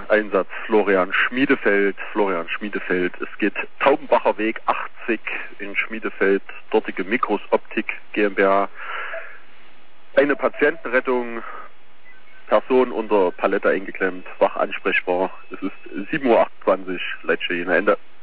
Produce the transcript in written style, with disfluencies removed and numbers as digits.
Einsatz Florian Schmiedefeld. Es geht Taubenbacher Weg 80 in Schmiedefeld, dortige Mikros Optik GmbH. Eine Patientenrettung, Person unter Palette eingeklemmt, wach ansprechbar. Es ist 7:28 Uhr, Leitstelle Ende.